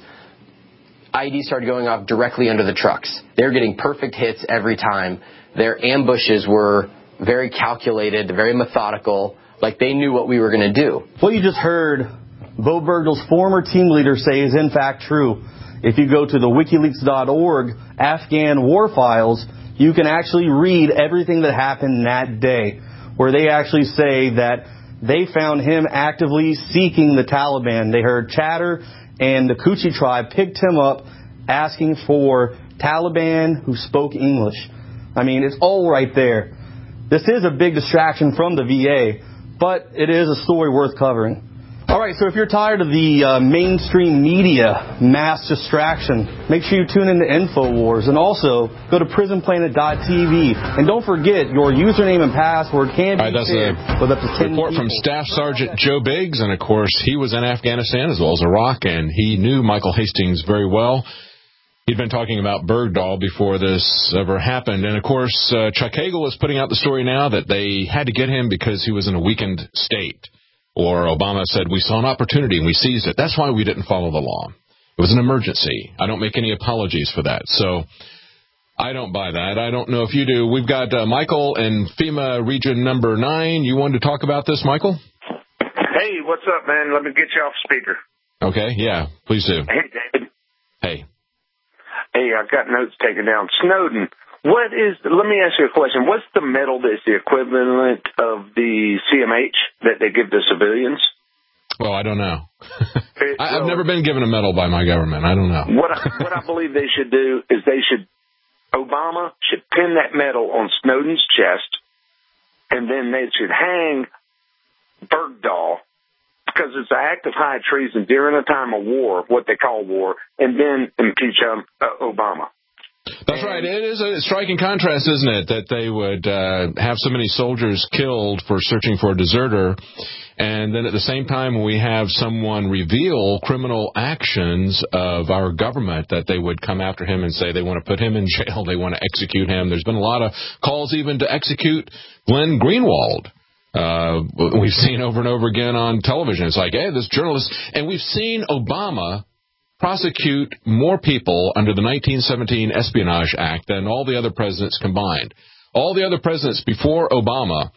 IEDs started going off directly under the trucks. They were getting perfect hits every time. Their ambushes were very calculated, very methodical, like they knew what we were going to do. What you just heard Bo Bergdahl's former team leader say is in fact true. If you go to the WikiLeaks.org Afghan war files, you can actually read everything that happened that day, where they actually say that they found him actively seeking the Taliban. They heard chatter, and the Kuchi tribe picked him up asking for Taliban who spoke English. I mean, it's all right there. This is a big distraction from the VA, but it is a story worth covering. All right, so if you're tired of the mainstream media mass distraction, make sure you tune into InfoWars, and also go to prisonplanet.tv. And don't forget, your username and password can be shared with up to 10 report people. from Staff Sergeant Joe Biggs, and of course, he was in Afghanistan as well as Iraq, and he knew Michael Hastings very well. He'd been talking about Bergdahl before this ever happened. And, of course, Chuck Hagel is putting out the story now that they had to get him because he was in a weakened state. Or Obama said, we saw an opportunity and we seized it. That's why we didn't follow the law. It was an emergency. I don't make any apologies for that. So I don't buy that. I don't know if you do. We've got Michael in FEMA Region number 9. You wanted to talk about this, Michael? Hey, what's up, man? Let me get you off speaker. Okay, yeah, please do. Hey, David. Hey. Hey, I got notes taken down. Snowden. Let me ask you a question. What's the medal that's the equivalent of the CMH that they give to civilians? Well, I don't know. I've never been given a medal by my government. I don't know. What I believe they should do is Obama should pin that medal on Snowden's chest, and then they should hang Bergdahl, because it's an act of high treason during a time of war, what they call war, and then impeach Obama. That's right. It is a striking contrast, isn't it, that they would have so many soldiers killed for searching for a deserter, and then at the same time when we have someone reveal criminal actions of our government, that they would come after him and say they want to put him in jail, they want to execute him. There's been a lot of calls even to execute Glenn Greenwald. We've seen over and over again on television. It's like, hey, this journalist, and we've seen Obama prosecute more people under the 1917 Espionage Act than all the other presidents combined. All the other presidents before Obama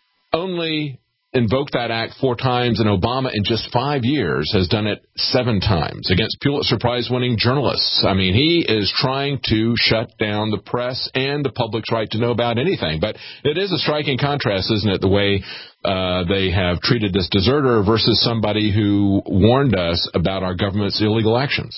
only invoked that act 4 times, and Obama in just 5 years has done it 7 times against Pulitzer Prize-winning journalists. I mean, he is trying to shut down the press and the public's right to know about anything. But it is a striking contrast, isn't it, the way they have treated this deserter versus somebody who warned us about our government's illegal actions.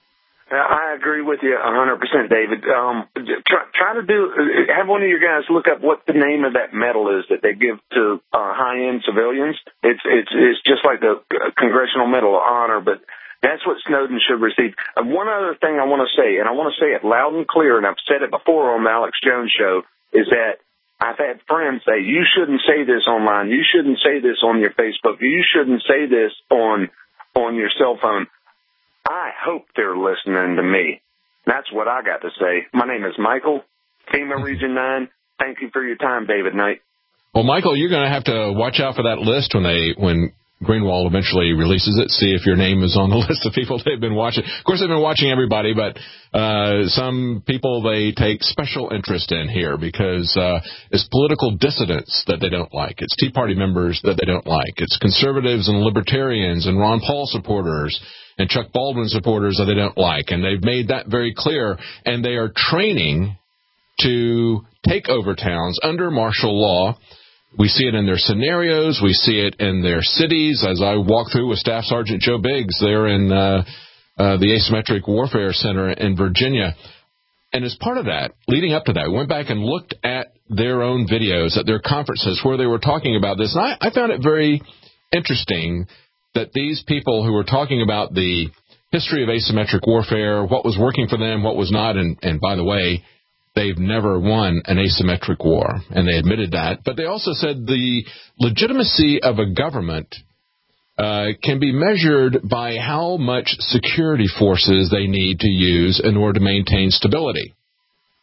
I agree with you 100%, David. Try to have one of your guys look up what the name of that medal is that they give to high-end civilians. It's just like the Congressional Medal of Honor, but that's what Snowden should receive. One other thing I want to say, and I want to say it loud and clear, and I've said it before on the Alex Jones show, is that I've had friends say, you shouldn't say this online, you shouldn't say this on your Facebook, you shouldn't say this on your cell phone. I hope they're listening to me. That's what I got to say. My name is Michael, FEMA Region 9. Thank you for your time, David Knight. Well, Michael, you're going to have to watch out for that list when Greenwald eventually releases it. See if your name is on the list of people they've been watching. Of course, they've been watching everybody, but some people they take special interest in here because it's political dissidents that they don't like. It's Tea Party members that they don't like. It's conservatives and libertarians and Ron Paul supporters and Chuck Baldwin supporters that they don't like. And they've made that very clear. And they are training to take over towns under martial law. We see it in their scenarios. We see it in their cities. As I walk through with Staff Sergeant Joe Biggs there in the Asymmetric Warfare Center in Virginia. And as part of that, leading up to that, we went back and looked at their own videos, at their conferences where they were talking about this. And I found it very interesting that these people who were talking about the history of asymmetric warfare, what was working for them, what was not, and by the way, they've never won an asymmetric war, and they admitted that. But they also said the legitimacy of a government can be measured by how much security forces they need to use in order to maintain stability.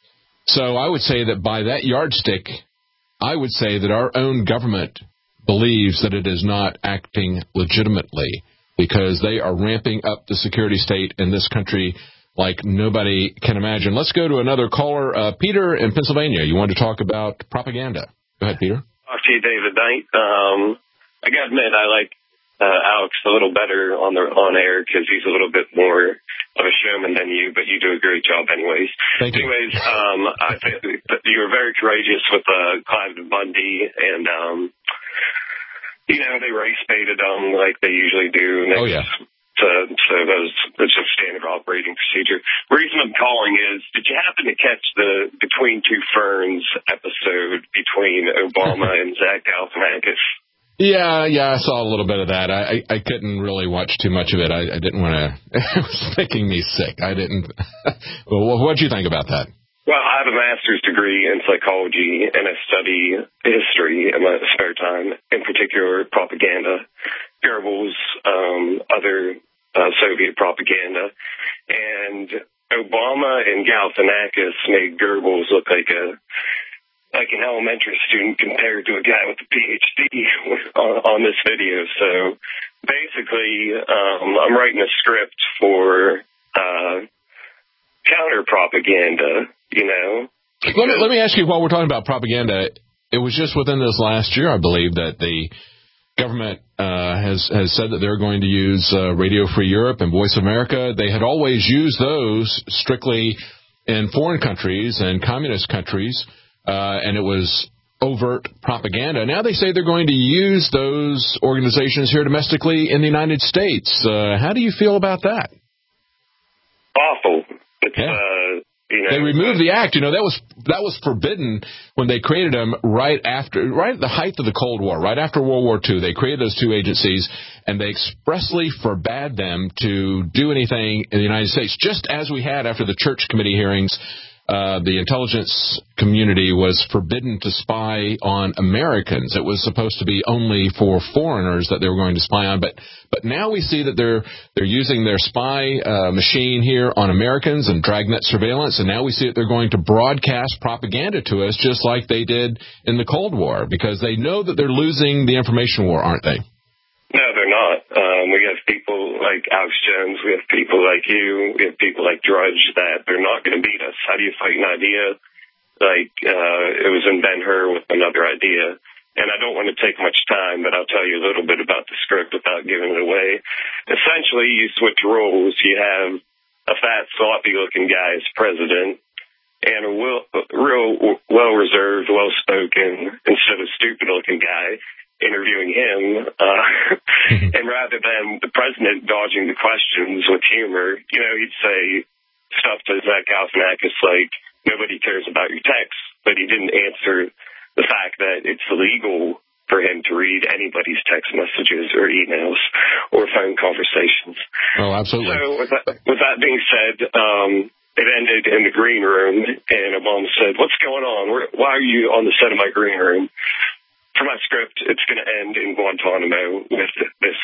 So I would say that by that yardstick, I would say that our own government believes that it is not acting legitimately because they are ramping up the security state in this country like nobody can imagine. Let's go to another caller. Peter in Pennsylvania. You wanted to talk about propaganda. Go ahead, Peter. Talk to you, David Knight. I got to admit, I like Alex a little better on air because he's a little bit more of a showman than you, but you do a great job anyways. Thank you. Anyways, I think that you were very courageous with Clive Bundy, and, they race-baited him like they usually do. Oh, yeah. So that's just standard operating procedure. The reason I'm calling is, did you happen to catch the Between Two Ferns episode between Obama and Zach Galifianakis? Yeah, I saw a little bit of that. I couldn't really watch too much of it. I didn't want to. It was making me sick. I didn't. Well, what did you think about that? Well, I have a master's degree in psychology, and I study history in my spare time, in particular propaganda, Goebbels, other Soviet propaganda. And Obama and Galifianakis made Goebbels look like an elementary student compared to a guy with a PhD on this video. So basically, I'm writing a script for counter propaganda, Let me ask you, while we're talking about propaganda, it was just within this last year, I believe, that the government has said that they're going to use Radio Free Europe and Voice America. They had always used those strictly in foreign countries and communist countries, and it was overt propaganda. Now they say they're going to use those organizations here domestically in the United States. How do you feel about that? Awful. They removed the act. That was forbidden when they created them right at the height of the Cold War, right after World War II. They created those two agencies, and they expressly forbade them to do anything in the United States, just as we had after the Church Committee hearings. The intelligence community was forbidden to spy on Americans. It was supposed to be only for foreigners that they were going to spy on. But now we see that they're using their spy machine here on Americans and dragnet surveillance. And now we see that they're going to broadcast propaganda to us just like they did in the Cold War, because they know that they're losing the information war, aren't they? No, they're not. We have people like Alex Jones. We have people like you. We have people like Drudge that they're not going to beat us. How do you fight an idea like it was in Ben-Hur with another idea? And I don't want to take much time, but I'll tell you a little bit about the script without giving it away. Essentially, you switch roles. You have a fat, sloppy-looking guy as president, and a real well-reserved, well-spoken, instead of stupid-looking guy interviewing him, and rather than the president dodging the questions with humor, he'd say stuff to Zach Galifianakis like, nobody cares about your text, but he didn't answer the fact that it's illegal for him to read anybody's text messages or emails or phone conversations. Oh, absolutely. So with that being said, it ended in the green room, and Obama said, "What's going on? Why are you on the set of my green room?" For my script, it's going to end in Guantanamo with this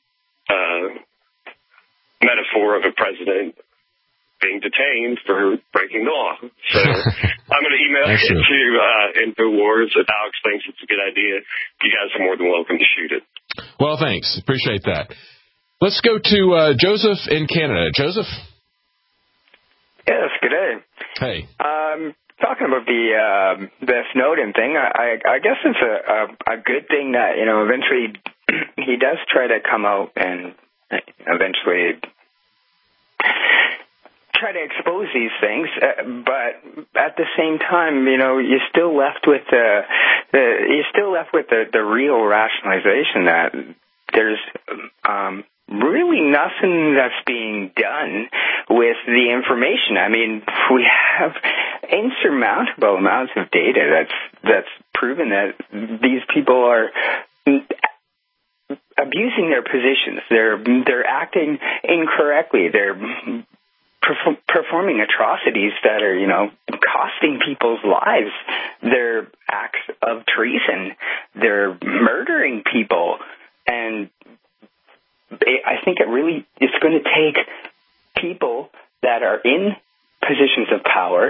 metaphor of a president being detained for breaking the law. So I'm going to email it to InfoWars. If Alex thinks it's a good idea, you guys are more than welcome to shoot it. Well, thanks. Appreciate that. Let's go to Joseph in Canada. Joseph? Yes, good day. Hey. Talking about the Snowden thing, I guess it's a good thing that, eventually he does try to come out and eventually try to expose these things, but at the same time, you're still left with the real rationalization that there's really nothing that's being done with the information. I mean, we have insurmountable amounts of data that's proven that these people are abusing their positions. They're acting incorrectly. They're performing atrocities that are, costing people's lives. They're acts of treason. They're murdering people. And I think it's going to take people that are in positions of power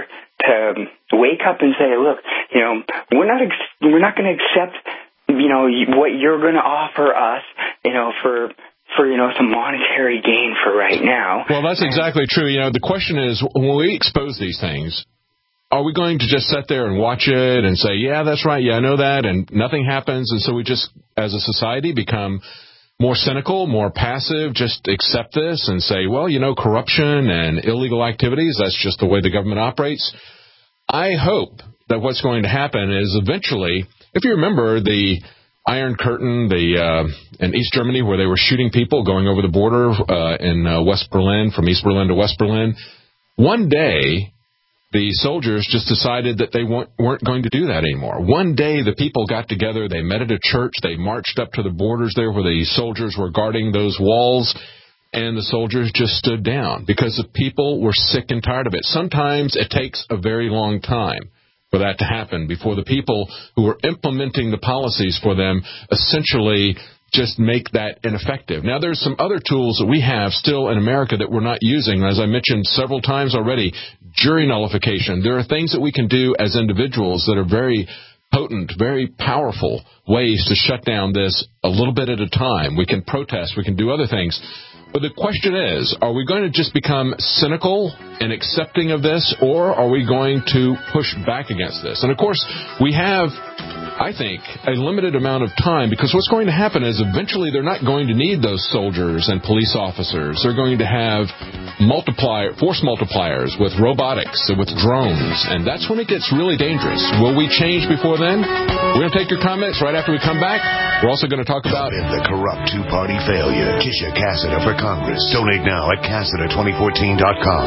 wake up and say, look, we're not going to accept, what you're going to offer us, for some monetary gain for right now. Well, that's exactly true. The question is, when we expose these things, are we going to just sit there and watch it and say, yeah, that's right, yeah, I know that, and nothing happens, and so we just, as a society, become more cynical, more passive, just accept this and say, well, corruption and illegal activities, that's just the way the government operates? I hope that what's going to happen is eventually, if you remember the Iron Curtain in East Germany where they were shooting people going over the border in West Berlin, from East Berlin to West Berlin, one day the soldiers just decided that they weren't going to do that anymore. One day the people got together, they met at a church, they marched up to the borders there where the soldiers were guarding those walls, and the soldiers just stood down because the people were sick and tired of it. Sometimes it takes a very long time for that to happen before the people who are implementing the policies for them essentially just make that ineffective. Now, there's some other tools that we have still in America that we're not using. As I mentioned several times already, jury nullification. There are things that we can do as individuals that are very potent, very powerful ways to shut down this a little bit at a time. We can protest. We can do other things. But the question is, are we going to just become cynical and accepting of this, or are we going to push back against this? And, of course, we have, I think, a limited amount of time, because what's going to happen is eventually they're not going to need those soldiers and police officers. They're going to have force multipliers with robotics and with drones, and that's when it gets really dangerous. Will we change before then? We're going to take your comments right after we come back. We're also going to talk about the corrupt two-party failure. Kisha Cassida for Congress. Donate now at Cassida2014.com.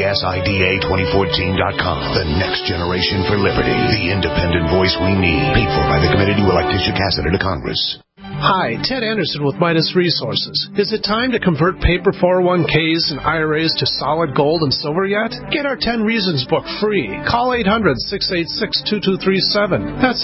CASIDA2014.com. The next generation for liberty. The independent voice we need. Paid for by the committee to elect Kisha Cassida to Congress. Hi, Ted Anderson with Midas Resources. Is it time to convert paper 401ks and IRAs to solid gold and silver yet? Get our 10 Reasons book free. Call 800-686-2237. That's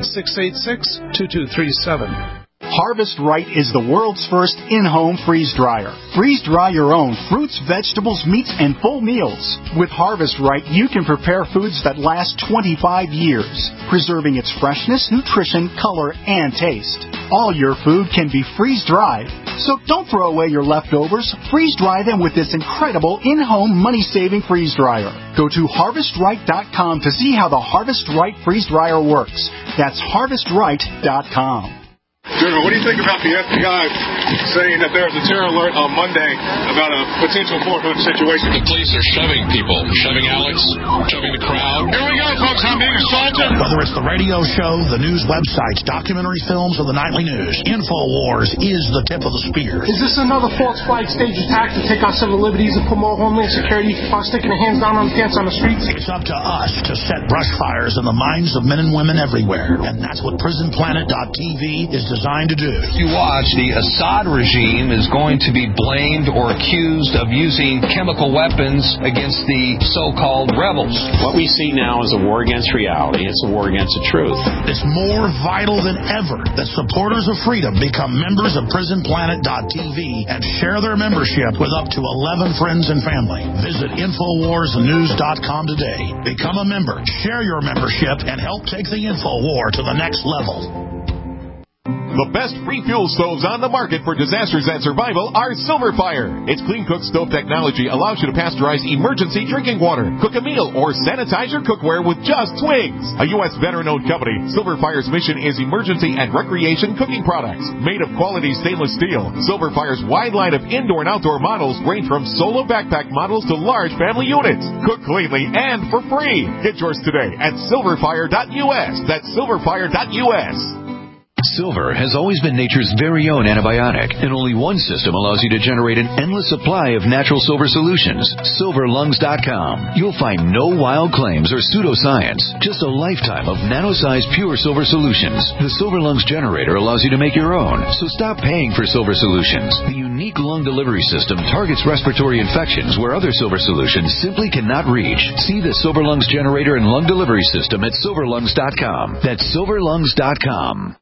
800-686-2237. Harvest Right is the world's first in-home freeze dryer. Freeze dry your own fruits, vegetables, meats, and full meals. With Harvest Right, you can prepare foods that last 25 years, preserving its freshness, nutrition, color, and taste. All your food can be freeze-dried, so don't throw away your leftovers. Freeze-dry them with this incredible in-home money-saving freeze dryer. Go to HarvestRight.com to see how the Harvest Right freeze dryer works. That's HarvestRight.com. General, what do you think about the FBI saying that there was a terror alert on Monday about a potential Fort Hood situation? The police are shoving people, shoving Alex, shoving the crowd. Here we go, folks. I'm being assaulted. Whether it's the radio show, the news websites, documentary films, or the nightly news, InfoWars is the tip of the spear. Is this another false flag stage attack to take our civil liberties and put more homeland security by sticking their hands down on the cats on the streets? It's up to us to set brush fires in the minds of men and women everywhere, and that's what PrisonPlanet.tv is designed to do. You watch, the Assad regime is going to be blamed or accused of using chemical weapons against the so-called rebels. What we see now is a war against reality. It's a war against the truth. It's more vital than ever that supporters of freedom become members of PrisonPlanet.tv and share their membership with up to 11 friends and family. Visit InfoWarsNews.com today. Become a member, share your membership, and help take the InfoWar to the next level. The best free fuel stoves on the market for disasters and survival are Silverfire. Its Clean Cook stove technology allows you to pasteurize emergency drinking water, cook a meal, or sanitize your cookware with just twigs. A U.S. veteran-owned company, Silverfire's mission is emergency and recreation cooking products. Made of quality stainless steel, Silverfire's wide line of indoor and outdoor models range from solo backpack models to large family units. Cook cleanly and for free. Get yours today at silverfire.us. That's silverfire.us. Silver has always been nature's very own antibiotic, and only one system allows you to generate an endless supply of natural silver solutions. SilverLungs.com. You'll find no wild claims or pseudoscience, just a lifetime of nano-sized pure silver solutions. The Silver Lungs generator allows you to make your own, so stop paying for silver solutions. The unique lung delivery system targets respiratory infections where other silver solutions simply cannot reach. See the Silver Lungs generator and lung delivery system at SilverLungs.com. That's SilverLungs.com.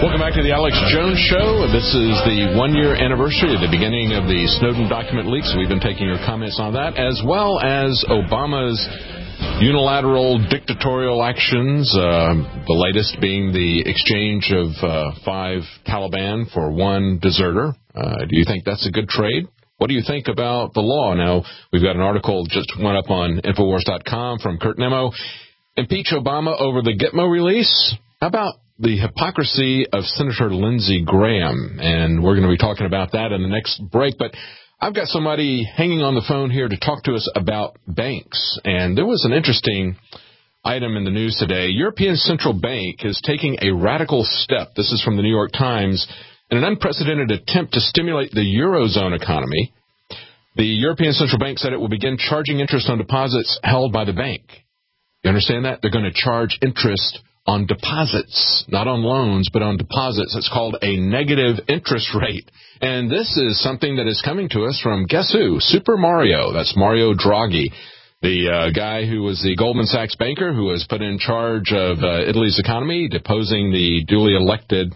Welcome back to the Alex Jones Show. This is the one-year anniversary of the beginning of the Snowden document leaks. We've been taking your comments on that, as well as Obama's unilateral dictatorial actions, the latest being the exchange of 5 Taliban for 1 deserter. Do you think that's a good trade? What do you think about the law? Now, we've got an article just went up on Infowars.com from Kurt Nemo. Impeach Obama over the Gitmo release? How about the hypocrisy of Senator Lindsey Graham? And we're going to be talking about that in the next break. But I've got somebody hanging on the phone here to talk to us about banks. And there was an interesting item in the news today. European Central Bank is taking a radical step. This is from the New York Times. In an unprecedented attempt to stimulate the Eurozone economy, the European Central Bank said it will begin charging interest on deposits held by the bank. You understand that? They're going to charge interest on deposits, not on loans, but on deposits. It's called a negative interest rate. And this is something that is coming to us from, guess who? Super Mario. That's Mario Draghi, the guy who was the Goldman Sachs banker who was put in charge of Italy's economy, deposing the duly elected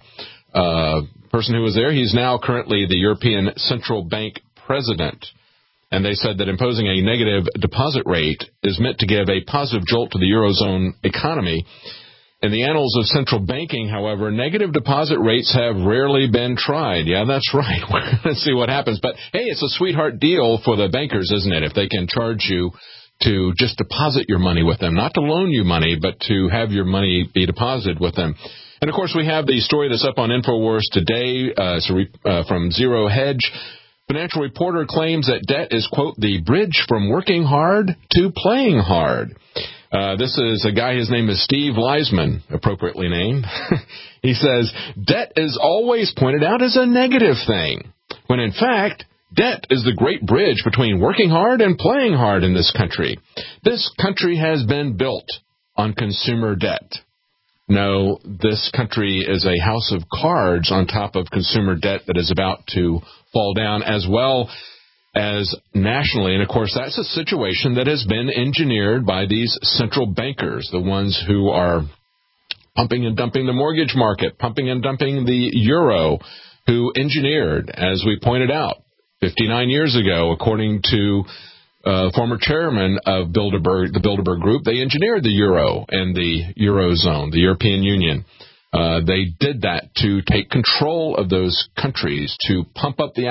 person who was there. He's now currently the European Central Bank president. And they said that imposing a negative deposit rate is meant to give a positive jolt to the Eurozone economy. In the annals of central banking, however, negative deposit rates have rarely been tried. Yeah, that's right. We're going to see what happens. But, hey, it's a sweetheart deal for the bankers, isn't it, if they can charge you to just deposit your money with them, not to loan you money, but to have your money be deposited with them. And, of course, we have the story that's up on InfoWars today from Zero Hedge. Financial Reporter claims that debt is, quote, the bridge from working hard to playing hard. This is a guy, his name is Steve Leisman, appropriately named. He says, debt is always pointed out as a negative thing, when in fact, debt is the great bridge between working hard and playing hard in this country. This country has been built on consumer debt. No, this country is a house of cards on top of consumer debt that is about to fall down, as well as nationally. And, of course, that's a situation that has been engineered by these central bankers, the ones who are pumping and dumping the mortgage market, pumping and dumping the euro, who engineered, as we pointed out, 59 years ago, according to former chairman of Bilderberg, the Bilderberg Group, they engineered the euro and the Eurozone, the European Union. They did that to take control of those countries, to pump up the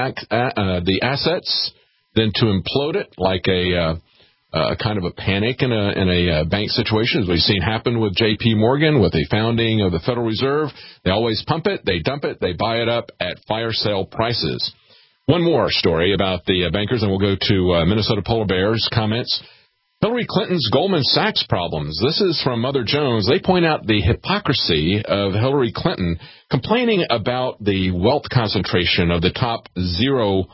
assets, then to implode it like a kind of a panic in a bank situation, as we've seen happen with J.P. Morgan, with the founding of the Federal Reserve. They always pump it, they dump it, they buy it up at fire sale prices. One more story about the bankers, and we'll go to Minnesota Polar Bears comments. Hillary Clinton's Goldman Sachs problems. This is from Mother Jones. They point out the hypocrisy of Hillary Clinton complaining about the wealth concentration of the top 0.01%.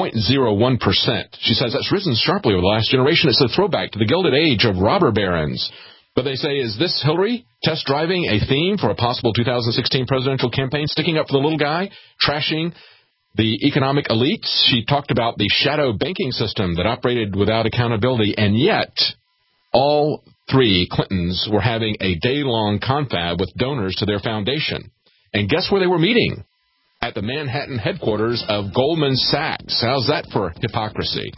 She says that's risen sharply over the last generation. It's a throwback to the Gilded Age of robber barons. But they say, is this Hillary test driving a theme for a possible 2016 presidential campaign, sticking up for the little guy, trashing the economic elites? She talked about the shadow banking system that operated without accountability, and yet all 3 Clintons were having a day-long confab with donors to their foundation. And guess where they were meeting? At the Manhattan headquarters of Goldman Sachs. How's that for hypocrisy?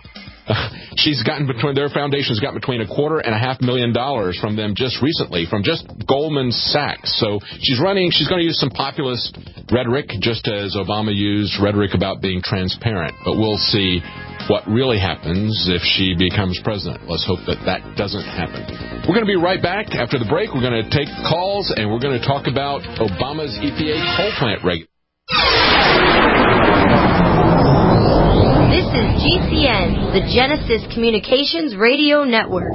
Their foundation's got between $250,000 and $500,000 from them just recently, from just Goldman Sachs. So she's going to use some populist rhetoric, just as Obama used rhetoric about being transparent. But we'll see what really happens if she becomes president. Let's hope that doesn't happen. We're going to be right back after the break. We're going to take calls, and we're going to talk about Obama's EPA coal plant regulation. This is GCN, the Genesis Communications Radio Network.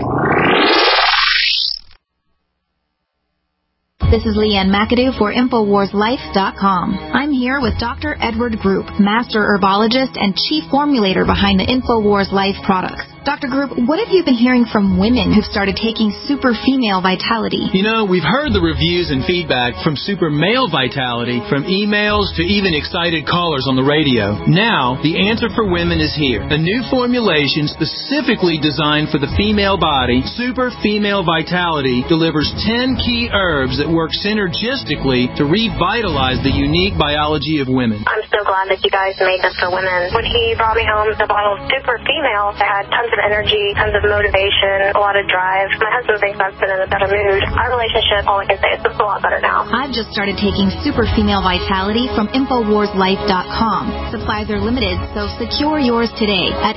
This is Leanne McAdoo for InfoWarsLife.com. I'm here with Dr. Edward Group, Master Herbologist and Chief Formulator behind the InfoWars Life products. Dr. Group, what have you been hearing from women who've started taking Super Female Vitality? You know, we've heard the reviews and feedback from Super Male Vitality, from emails to even excited callers on the radio. Now, the answer for women is here. A new formulation specifically designed for the female body, Super Female Vitality delivers 10 key herbs that work synergistically to revitalize the unique biology of women. I'm so glad that you guys made this for women. When he brought me home the bottle of Super Female, I had tons of energy, tons of motivation, a lot of drive. My husband thinks I've been in a better mood. Our relationship, all I can say is it's a lot better now. I've just started taking Super Female Vitality from InfoWarsLife.com. Supplies are limited, so secure yours today at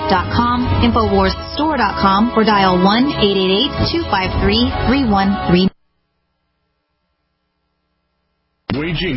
InfoWarsLife.com, InfoWarsStore.com, or dial 1-888-253-3139.